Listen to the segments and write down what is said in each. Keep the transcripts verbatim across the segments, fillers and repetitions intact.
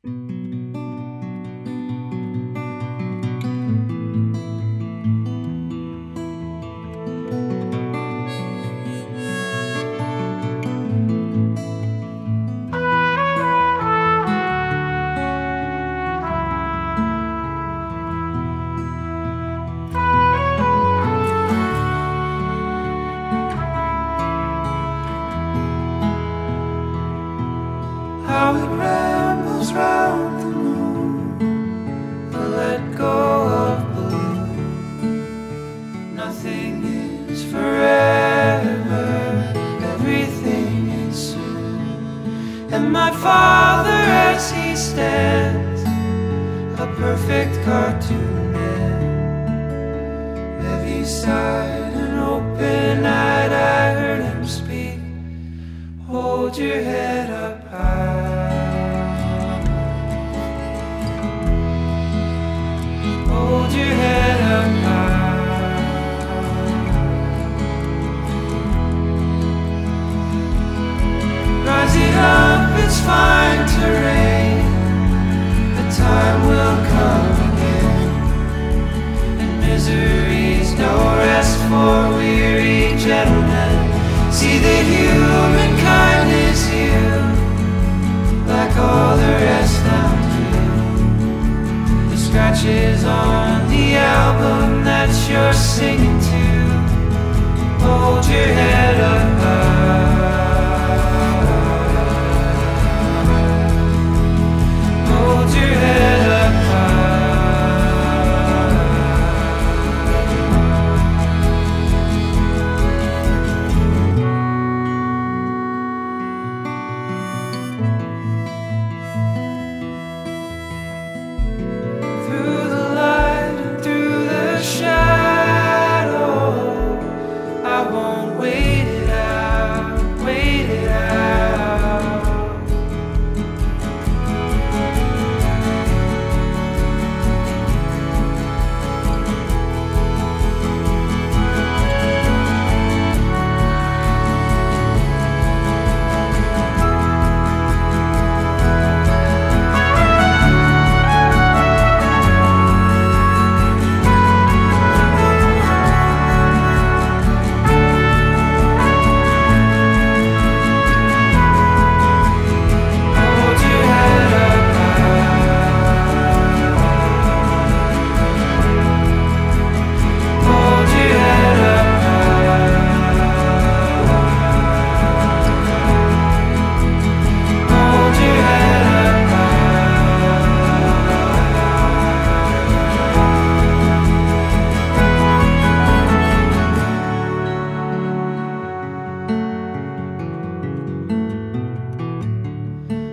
How it rambles round the moon, I let go of balloon. Nothing is forever, everything is soon. And my father as he stands, a perfect cartoon man, heavy-sighed and open-eyed, I heard him speak. Hold your head up high. Hold your head up high. Rise it up, it's fine terrain. The time will come again, and misery's no rest for weary gentlemen. See that humankind is you, like all the rest now too. The scratches on the album that you're singing to. Hold your head up high. Hold your head up high.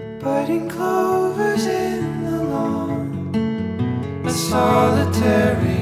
Budding clovers in the lawn, a solitary